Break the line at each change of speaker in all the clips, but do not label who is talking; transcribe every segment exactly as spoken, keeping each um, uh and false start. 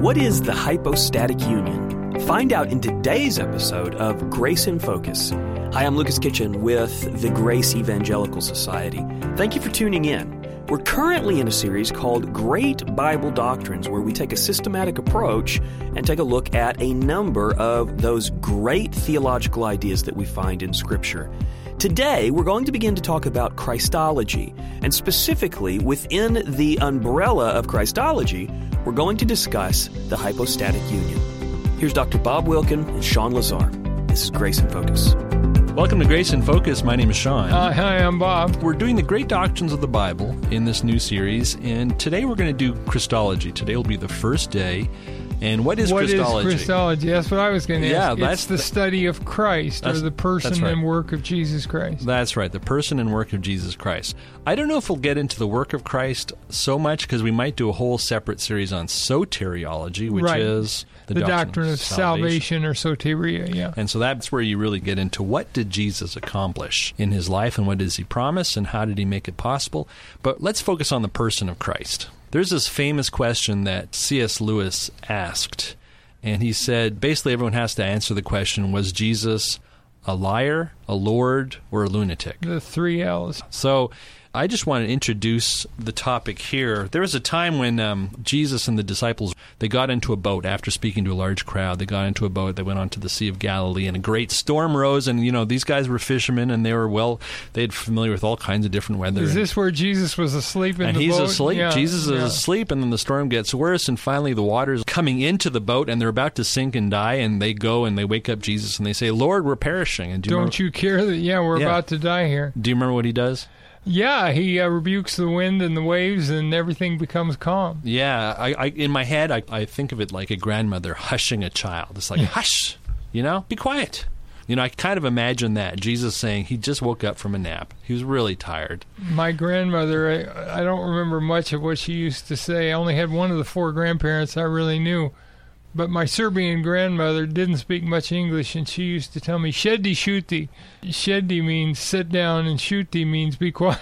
What is the hypostatic union? Find out in today's episode of Grace in Focus. Hi, I'm Lucas Kitchen with the Grace Evangelical Society. Thank you for tuning in. We're currently in a series called Great Bible Doctrines, where we take a systematic approach and take a look at a number of those great theological ideas that we find in Scripture. Today, we're going to begin to talk about Christology, and specifically within the umbrella of Christology, we're going to discuss the hypostatic union. Here's Doctor Bob Wilkin and Sean Lazar. This is Grace in Focus.
Welcome to Grace in Focus. My name is Sean.
Uh, hi, I'm Bob.
We're doing the great doctrines of the Bible in this new series, and today we're going to do Christology. Today will be the first day. And what is
what
Christology?
What is Christology? That's what I was going to
yeah,
ask.
That's
it's the, the study of Christ, or the person
right.
and work of Jesus Christ.
That's right, the person and work of Jesus Christ. I don't know if we'll get into the work of Christ so much, because we might do a whole separate series on soteriology, which
right.
is the,
the
doctrine,
doctrine of salvation. salvation or soteria, yeah.
And so that's where you really get into what did Jesus accomplish in his life, and what does he promise, and how did he make it possible. But let's focus on the person of Christ. There's this famous question that C S Lewis asked, and he said, basically everyone has to answer the question, was Jesus a liar, a lord, or a lunatic?
The three L's.
So I just want to introduce the topic here. There was a time when um, Jesus and the disciples, they got into a boat after speaking to a large crowd. They got into a boat, they went onto the Sea of Galilee, and a great storm rose, and, you know, these guys were fishermen, and they were well, they had familiar with all kinds of different weather.
Is this where Jesus was asleep in
and
the
boat?
boat?
And he's asleep.
Yeah,
Jesus
yeah.
is asleep, and then the storm gets worse, and finally the water's coming into the boat, and they're about to sink and die, and they go and they wake up Jesus, and they say, Lord, we're perishing. And do you
Don't
remember,
you care that, yeah, we're
yeah.
about to die here.
Do you remember what he does?
Yeah, he uh, rebukes the wind and the waves, and everything becomes calm.
Yeah, I, I in my head, I, I think of it like a grandmother hushing a child. It's like, hush, you know, be quiet. You know, I kind of imagine that, Jesus saying he just woke up from a nap. He was really tired.
My grandmother, I, I don't remember much of what she used to say. I only had one of the four grandparents I really knew. But my Serbian grandmother didn't speak much English, and she used to tell me, "Shedi shuti." Shedi means sit down, and shuti means be quiet.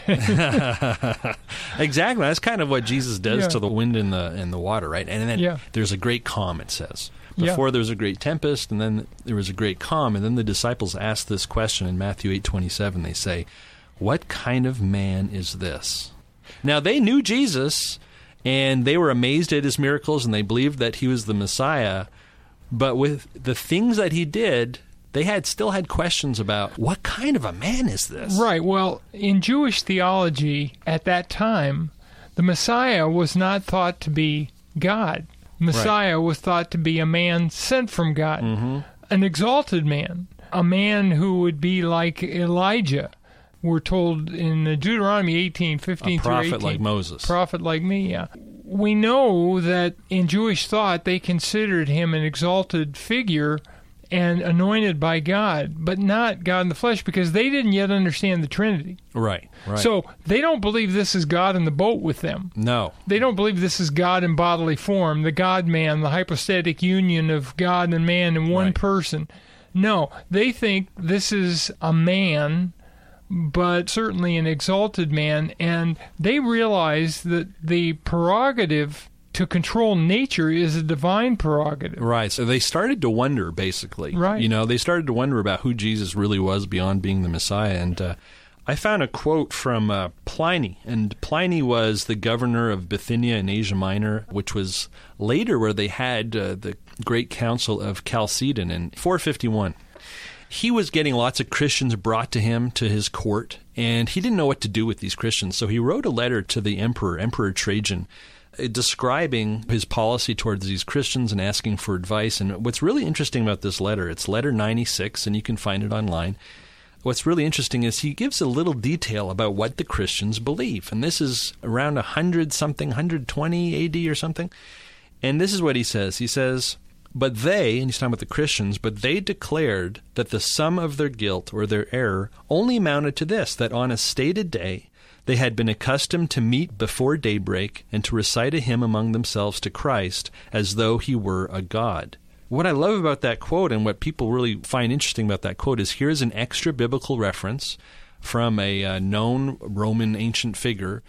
Exactly. That's kind of what Jesus does
yeah.
to the wind and the and the water, right? And then
yeah.
there's a great calm, it says.
Yeah.
Before there was a great tempest, and then there was a great calm, and then the disciples ask this question in Matthew eight twenty-seven. They say, "What kind of man is this?" Now, they knew Jesus, and they were amazed at his miracles, and they believed that he was the Messiah. But with the things that he did, they had still had questions about, what kind of a man is this?
Right. Well, in Jewish theology at that time, the Messiah was not thought to be God. Messiah right. was thought to be a man sent from God,
mm-hmm.
an exalted man, a man who would be like Elijah. We're told in Deuteronomy eighteen, fifteen through eighteen.
A prophet like Moses.
Prophet like me, yeah. We know that in Jewish thought they considered him an exalted figure and anointed by God, but not God in the flesh, because they didn't yet understand the Trinity.
Right, right.
So they don't believe this is God in the boat with them.
No.
They don't believe this is God in bodily form, the God-man, the hypostatic union of God and man in one
right.
person. No, they think this is a man, but certainly an exalted man, and they realize that the prerogative to control nature is a divine prerogative.
Right, so they started to wonder, basically.
Right.
You know, they started to wonder about who Jesus really was beyond being the Messiah, and uh, I found a quote from uh, Pliny, and Pliny was the governor of Bithynia in Asia Minor, which was later where they had uh, the great council of Chalcedon in four fifty-one. He was getting lots of Christians brought to him, to his court, and he didn't know what to do with these Christians. So he wrote a letter to the emperor, Emperor Trajan, uh, describing his policy towards these Christians and asking for advice. And what's really interesting about this letter, it's letter ninety-six, and you can find it online. What's really interesting is he gives a little detail about what the Christians believe. And this is around one hundred something, one hundred twenty A D or something. And this is what he says. He says, "But they," and he's talking about the Christians, "but they declared that the sum of their guilt or their error only amounted to this, that on a stated day they had been accustomed to meet before daybreak and to recite a hymn among themselves to Christ as though he were a god." What I love about that quote, and what people really find interesting about that quote, is here's an extra biblical reference from a uh, known Roman ancient figure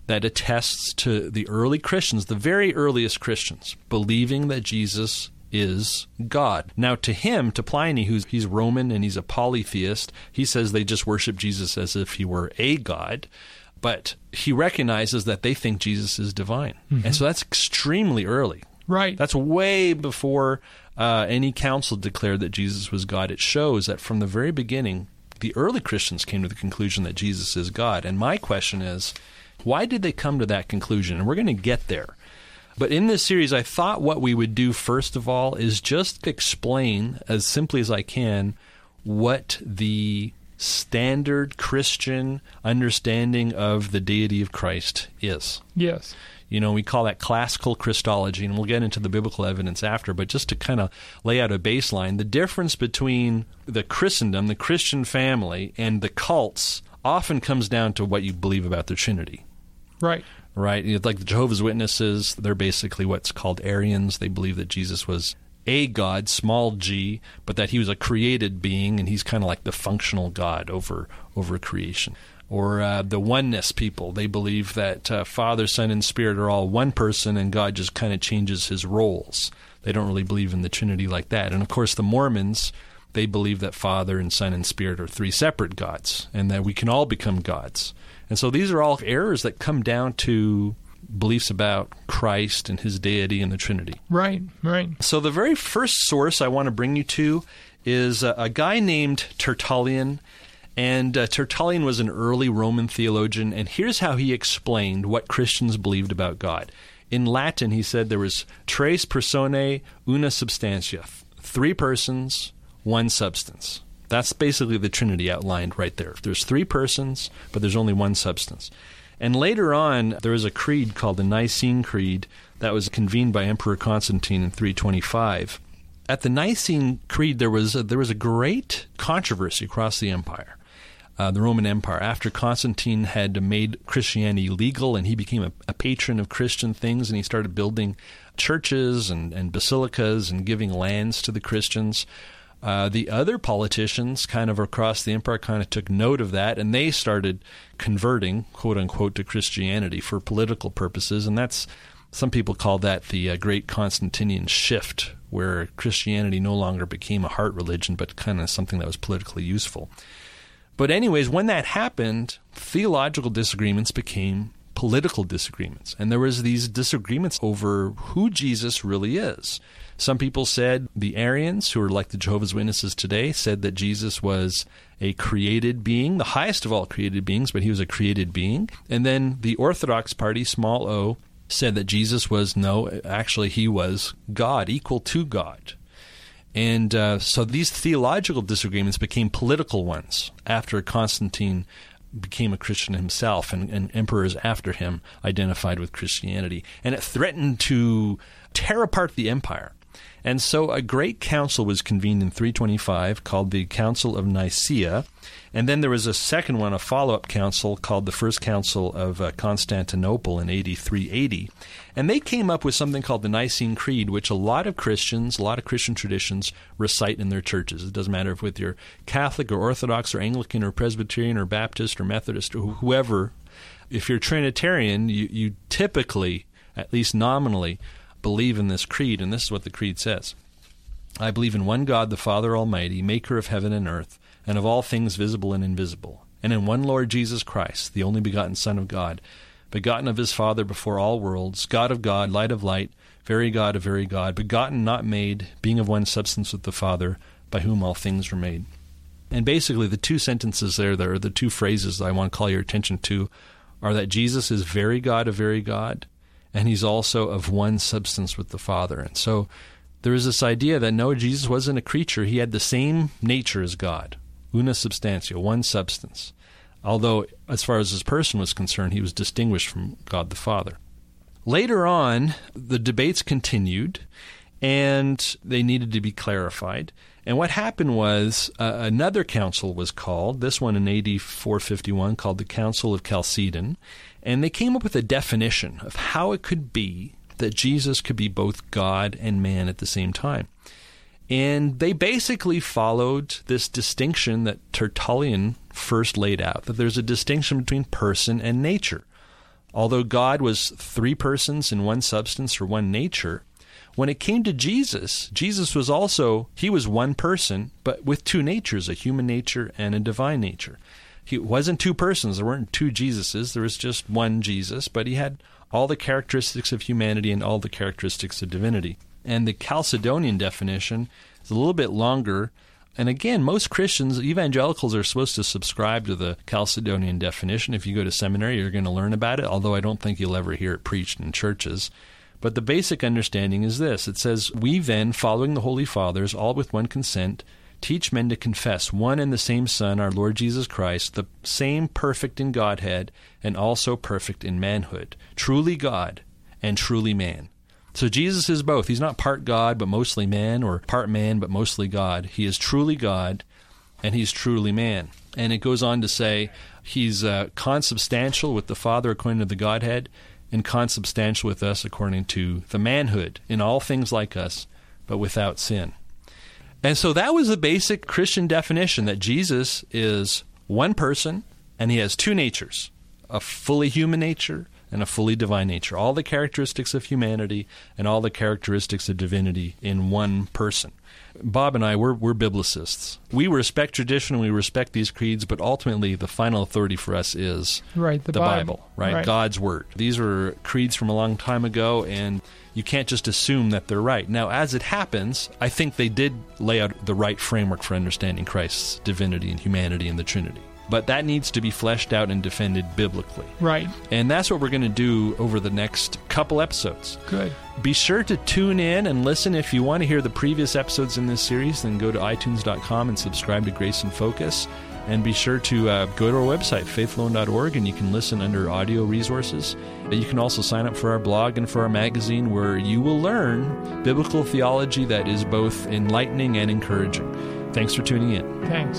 that attests to the early Christians, the very earliest Christians, believing that Jesus is God. Now, to him, to Pliny, who's he's Roman and he's a polytheist, he says they just worship Jesus as if he were a god, but he recognizes that they think Jesus is divine. Mm-hmm. And so that's extremely early.
Right.
That's way before uh, any council declared that Jesus was God. It shows that from the very beginning, the early Christians came to the conclusion that Jesus is God. And my question is, why did they come to that conclusion? And we're going to get there. But in this series, I thought what we would do first of all is just explain, as simply as I can, what the standard Christian understanding of the deity of Christ is.
Yes.
You know, we call that classical Christology, and we'll get into the biblical evidence after, but just to kind of lay out a baseline, the difference between the Christendom, the Christian family, and the cults often comes down to what you believe about the Trinity.
Right.
Right? Like the Jehovah's Witnesses, they're basically what's called Arians. They believe that Jesus was a God, small g, but that he was a created being, and he's kind of like the functional God over over creation. Or uh, the oneness people, they believe that uh, Father, Son, and Spirit are all one person, and God just kind of changes his roles. They don't really believe in the Trinity like that. And of course, the Mormons, they believe that Father and Son and Spirit are three separate gods, and that we can all become gods. And so these are all errors that come down to beliefs about Christ and his deity and the Trinity.
Right, right.
So the very first source I want to bring you to is a, a guy named Tertullian. And uh, Tertullian was an early Roman theologian, and here's how he explained what Christians believed about God. In Latin, he said there was tres personae, una substantia, three persons, one substance. That's basically the Trinity outlined right there. There's three persons, but there's only one substance. And later on, there was a creed called the Nicene Creed that was convened by Emperor Constantine in three twenty-five. At the Nicene Creed, there was a, there was a great controversy across the empire. Uh, the Roman Empire, after Constantine had made Christianity legal and he became a, a patron of Christian things, and he started building churches and, and basilicas and giving lands to the Christians. Uh, the other politicians kind of across the empire kind of took note of that, and they started converting, quote unquote, to Christianity for political purposes. And that's, some people call that the uh, Great Constantinian Shift, where Christianity no longer became a heart religion, but kind of something that was politically useful. But anyways, when that happened, theological disagreements became political disagreements. And there was these disagreements over who Jesus really is. Some people said, the Arians, who are like the Jehovah's Witnesses today, said that Jesus was a created being, the highest of all created beings, but he was a created being. And then the Orthodox party, small o, said that Jesus was, no, actually he was God, equal to God. And uh, so these theological disagreements became political ones after Constantine became a Christian himself, and, and emperors after him identified with Christianity. And it threatened to tear apart the empire. And so a great council was convened in three twenty-five called the Council of Nicaea. And then there was a second one, a follow-up council called the First Council of uh, Constantinople in A D three eighty. And they came up with something called the Nicene Creed, which a lot of Christians, a lot of Christian traditions recite in their churches. It doesn't matter if with you're Catholic or Orthodox or Anglican or Presbyterian or Baptist or Methodist or whoever. If you're Trinitarian, you, you typically, at least nominally, believe in this creed, and this is what the creed says. I believe in one God, the Father Almighty, maker of heaven and earth, and of all things visible and invisible, and in one Lord Jesus Christ, the only begotten Son of God, begotten of his Father before all worlds, God of God, light of light, very God of very God, begotten, not made, being of one substance with the Father, by whom all things were made. And basically the two sentences there, there are the two phrases that I want to call your attention to, are that Jesus is very God of very God, and he's also of one substance with the Father. And so there is this idea that no, Jesus wasn't a creature. He had the same nature as God, una substantia, one substance. Although, as far as his person was concerned, he was distinguished from God the Father. Later on, the debates continued, and they needed to be clarified. And what happened was uh, another council was called, this one in A D four fifty-one, called the Council of Chalcedon. And they came up with a definition of how it could be that Jesus could be both God and man at the same time. And they basically followed this distinction that Tertullian first laid out, that there's a distinction between person and nature. Although God was three persons in one substance or one nature, when it came to Jesus, Jesus was also, he was one person, but with two natures, a human nature and a divine nature. He wasn't two persons. There weren't two Jesuses. There was just one Jesus, but he had all the characteristics of humanity and all the characteristics of divinity. And the Chalcedonian definition is a little bit longer. And again, most Christians, evangelicals, are supposed to subscribe to the Chalcedonian definition. If you go to seminary, you're going to learn about it, although I don't think you'll ever hear it preached in churches. But the basic understanding is this. It says, "We then, following the Holy Fathers, all with one consent, teach men to confess one and the same Son, our Lord Jesus Christ, the same perfect in Godhead and also perfect in manhood, truly God and truly man." So Jesus is both. He's not part God but mostly man, or part man but mostly God. He is truly God and he's truly man. And it goes on to say he's uh, consubstantial with the Father according to the Godhead, and consubstantial with us according to the manhood, in all things like us, but without sin. And so that was the basic Christian definition, that Jesus is one person and he has two natures, a fully human nature and a fully divine nature, all the characteristics of humanity and all the characteristics of divinity in one person. Bob and I, we're, we're biblicists. We respect tradition, we respect these creeds, but ultimately the final authority for us is
right, the,
the Bible,
Bible
right?
right?
God's Word. These are creeds from a long time ago, and you can't just assume that they're right. Now, as it happens, I think they did lay out the right framework for understanding Christ's divinity and humanity and the Trinity. But that needs to be fleshed out and defended biblically.
Right.
And that's what we're going to do over the next couple episodes.
Good.
Be sure to tune in and listen. If you want to hear the previous episodes in this series, then go to i tunes dot com and subscribe to Grace in Focus. And be sure to uh, go to our website, faith alone dot org, and you can listen under audio resources. And you can also sign up for our blog and for our magazine, where you will learn biblical theology that is both enlightening and encouraging. Thanks for tuning in.
Thanks.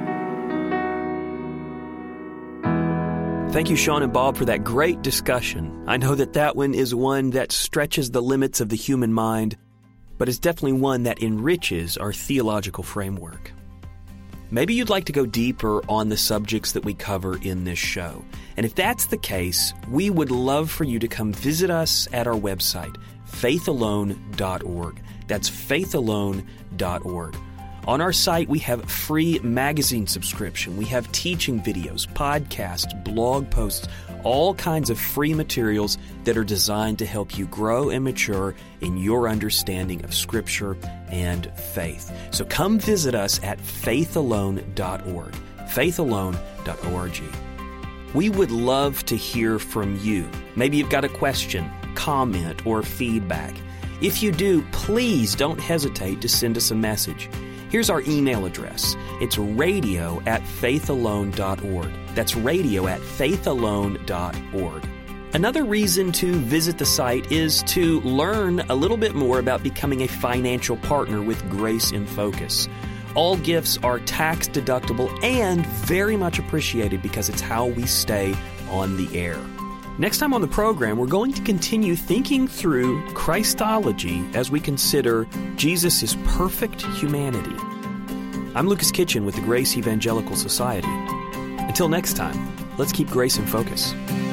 Thank you, Sean and Bob, for that great discussion. I know that that one is one that stretches the limits of the human mind, but it's definitely one that enriches our theological framework. Maybe you'd like to go deeper on the subjects that we cover in this show. And if that's the case, we would love for you to come visit us at our website, faith alone dot org. That's faith alone dot org. On our site, we have free magazine subscription. We have teaching videos, podcasts, blog posts, all kinds of free materials that are designed to help you grow and mature in your understanding of Scripture and faith. So come visit us at faith alone dot org, faith alone dot org. We would love to hear from you. Maybe you've got a question, comment, or feedback. If you do, please don't hesitate to send us a message. Here's our email address. It's radio at faith alone dot org. That's radio at faith alone dot org. Another reason to visit the site is to learn a little bit more about becoming a financial partner with Grace in Focus. All gifts are tax deductible and very much appreciated because it's how we stay on the air. Next time on the program, we're going to continue thinking through Christology as we consider Jesus' perfect humanity. I'm Lucas Kitchen with the Grace Evangelical Society. Until next time, let's keep Grace in Focus.